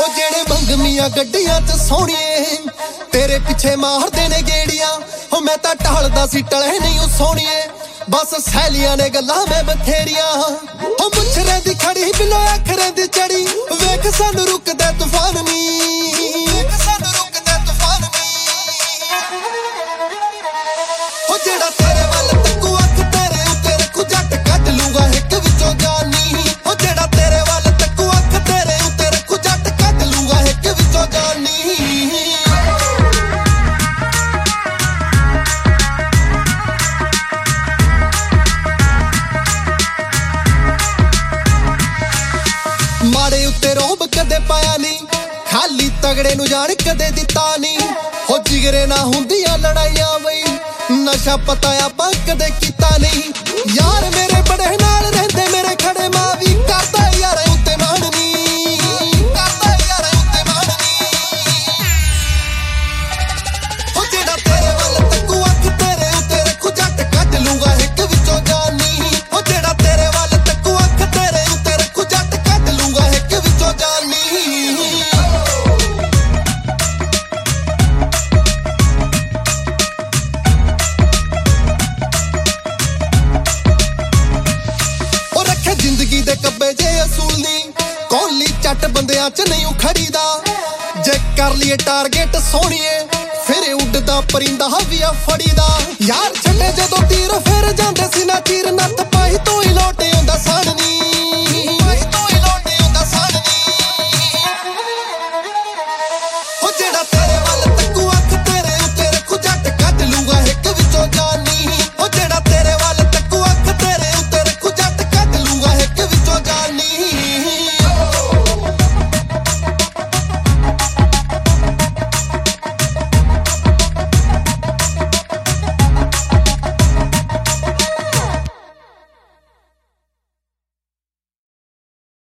ਜਿਹੜੇ ਮੰਗਮੀਆਂ ਗੱਡੀਆਂ 'ਚ ਸੋਹਣੀਏ ਤੇਰੇ ਪਿੱਛੇ ਮਾਰਦੇ ਨੇ ਗੇੜੀਆਂ ਹੋ ਮੈਂ ਤਾਂ ਢਾਲਦਾ ਸੀ ਟਲੇ ਨਹੀਂ ਉਹ ਸੋਹਣੀਏ ਬਸ ਸਹੇਲੀਆਂ ਨੇ ਗੱਲਾਂ ਮੈਂ ਬਥੇਰੀਆਂ ਹੋ ਮੁੱਛਰੇ ਦੀ ਖੜੀ ਬਿਲੋ ਅੱਖਰਾਂ ਦੀ ਚੜੀ ਵੇਖ ਸਾਨੂੰ ਰੁਕਦਾ ਤੂਫਾਨ ਨੀ ਵੇਖ ਸਾਨੂੰ ਰੁਕਦਾ ਤੂਫਾਨ ਨੀ ਹੋ ਜਿਹੜਾ ਤੇਰੇ ਵੱਲ ਤੱਕੂ ਅੱਖ ਤੇਰੇ ਉੱਤੇ ਰੱਖੂ ਜੱਟ ਕੱਢ ਲੂੰਗਾ ਇੱਕ ਵਿੱਚੋਂ ਜਾਨੀ ਹੋ ਜਿਹੜਾ ਤੇਰੇ ਵੱਲ ਤੱਕੂ ਅੱਖ ਤੇਰੇ ਉੱਤੇ ਰੱਖੂ ਜੱਟ ਕੱਢ ਲੂੰਗਾ ਇੱਕ ਵਿੱਚੋਂ ਜਾਨੀ ਮਾੜੇ ਉੱਤੇ ਰੋਬ ਕਦੇ ਪਾਇਆ ਨਹੀਂ ਖਾਲੀ ਤਗੜੇ ਨੂੰ ਜਾਣ ਕਦੇ ਦਿੱਤਾ ਨਹੀਂ ਹੋ ਜਿਗਰੇ ਨਾ ਹੁੰਦੀਆਂ ਲੜਾਈਆਂ ਬਈ ਨਸ਼ਾ ਪਤਾ ਆਪਾਂ ਕਦੇ ਕੀਤਾ ਨਹੀਂ ਯਾਰ ਮੇਰੇ ਬੜੇ ਨਾਲ ਰਹਿੰਦੇ ਮੇਰੇ ਖੜੇ ਮਾਂ ਵੀ ਕਰਦਾ ਯਾਰ ਉੱਤੇ ਮਾਣ ਨਹੀਂ ਕਰਦਾ ਯਾਰ ਉੱਤੇ ਮਾਣ ਨਹੀਂ ਹੋ ਜਿਹੜਾ ਤੇਰੇ ਵੱਲ ਤੱਕੂ ਅੱਖ ਤੇਰੇ ਉੱਤੇ ਰੱਖੂ ਜੱਟ ਕੱਢ ਲੂੰਗਾ ਇੱਕ ਵਿੱਚੋਂ ਜਾਨੀ ਹੋ ਜਿਹੜਾ ਤੇਰੇ ਵੱਲ ਤੱਕੂ ਅੱਖ ਤੇਰੇ ਉੱਤੇ ਰੱਖੂ ਜੱਟ ਕੱਢ ਲੂੰਗਾ ਇੱਕ ਵਿੱਚੋਂ ਜਾਨੀ ਜ਼ਿੰਦਗੀ ਦੇ ਕੱਬੇ ਜੇ ਅਸੂਲ ਨਹੀਂ ਕੌਲੀ ਚੱਟ ਬੰਦਿਆਂ 'ਚ ਨਹੀਂ ਉਖੜੀਦਾ ਜੇ ਕਰ ਲਈਏ ਟਾਰਗੇਟ ਸੋਹਣੀਏ ਫਿਰ ਉੱਡਦਾ ਪਰਿੰਦਾ ਵੀ ਆ ਫੜੀਦਾ ਯਾਰ ਛੱਡੇ ਜਦੋਂ ਤੀਰ ਫਿਰ ਜਾਂਦੇ ਸੀ ਨਾ ਚੀਰ ਨੱਥ ਪਾਈ ਤੂੰ